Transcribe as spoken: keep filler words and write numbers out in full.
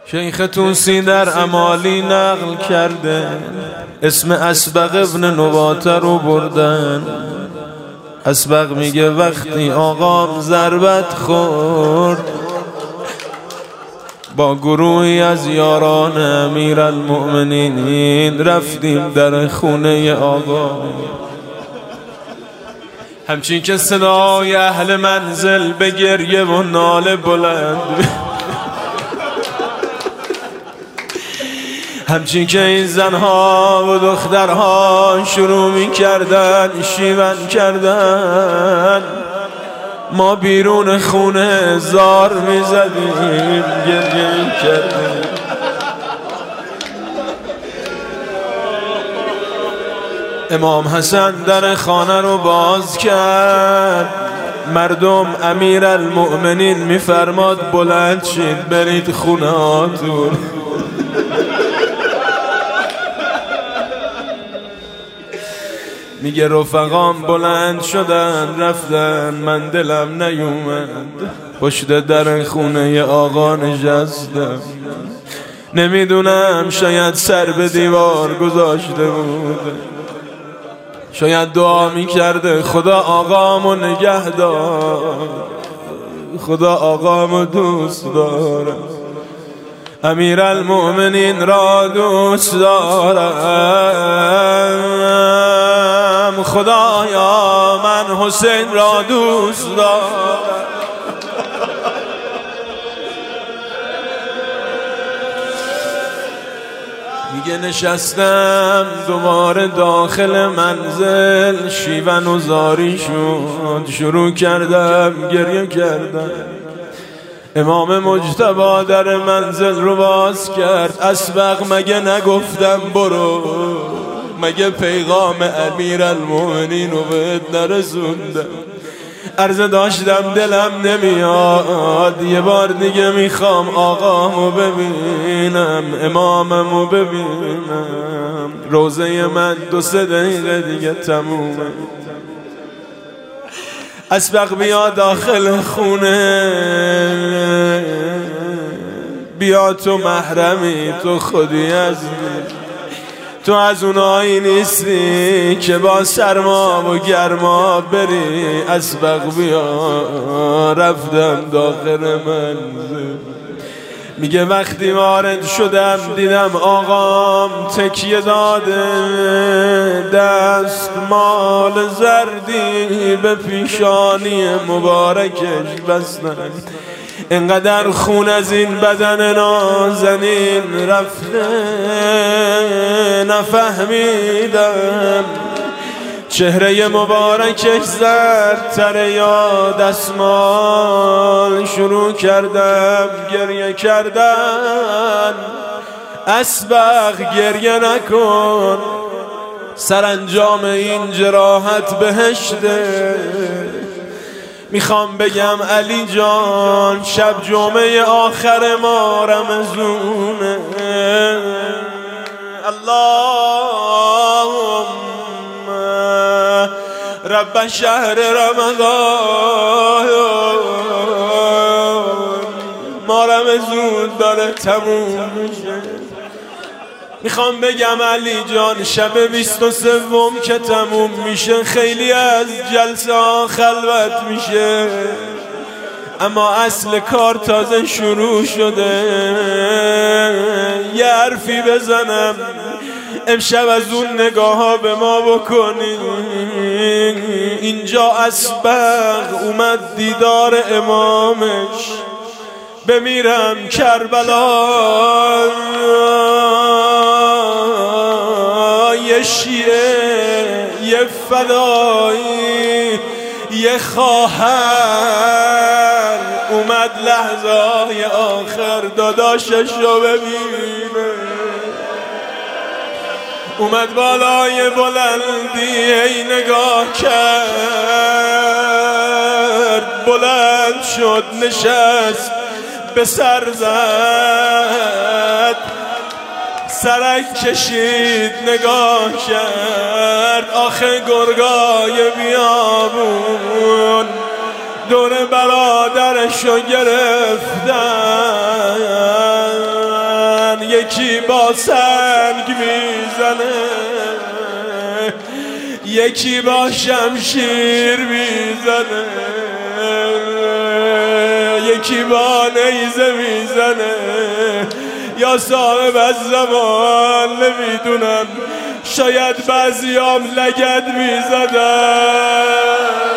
شیخ توسی در امالی نقل کرده، اسم اسبق ابن نواته رو بردن. اسبق میگه وقتی آقام ضربت خورد، با گروهی از یاران امیرالمؤمنین رفتیم در خونه آقا. همچین که صدای اهل منزل به گریه و ناله بلند، همچین که این زنها و دخترها شروع می کردن شیون کردن، ما بیرون خونه زار می زدیم گریه می کردیم. امام حسن در خانه رو باز کرد، مردم امیرالمؤمنین می فرماد بلند شید برید خونه هاتون. میگه رفقام بلند شدن رفتن، من دلم نیومد پشت در خونه آقا نشستم. نمیدونم شاید سر به دیوار گذاشته بود، شاید دعا میکرده خدا آقامو نگه دار، خدا آقامو دوست دارم، امیرالمؤمنین را دوست دارم، خدایا من حسین را دوست دارم. میگه نشستم دوباره داخل منزل، شیون و زاری شد، شروع کردم گریه کردم. امام مجتبی در منزل رو باز کرد، اسبق مگه نگفتم برو؟ مگه پیغام امیرالمؤمنین رو بهت نرسوندم؟ عرض داشتم دلم نمیاد، یه بار دیگه میخوام آقامو ببینم، اماممو ببینم. روزه من دو سه دقیقه دیگه تمومه. اسبق بیا داخل خونه، بیا تو محرمی، تو خودی از تو از اونایی نیستی که با سرما و گرما بری. اسبق بیا. رفتم داخل منزل، میگه وقتی وارد شدم دیدم آقام تکیه داده، دست مال زردی به پیشانی مبارکش بستن. اینقدر خون از این بدن نازنین رفته نفهمیدم چهره مبارکش زردتر یا دستمال. شروع کردم گریه کردن. اسبق گریه نکن، سرانجام این جراحت بهشته. میخوام بگم علی جان شب جمعه آخر ما رمضونه. اللهم رب شهر رمضان، ما رمضون داره تموم میشه. میخوام بگم علی جان شب بیست و سوم که تموم میشه خیلی از جلسه ها خلوت میشه، اما اصل کار تازه شروع شده. یه حرفی بزنم امشب از اون نگاه ها به ما بکنی. اینجا اسبق اومد دیدار امامش، بمیرم کربلا یه شیعه، یه فدایی، یه خواهر اومد لحظه های آخر داداشش رو ببینه. اومد بالای بلندی ای نگاه کرد، بلند شد نشست به سر زد، سرک کشید نگاه کرد. آخه گرگای بیابون دور برادرشو گرفتن. یکی با سنگ میزنه، یکی با شمشیر میزنه، یکی با نیزه میزنه. یا صاحب از زمان نمیدونم، شاید بعضیام لگد میزدن.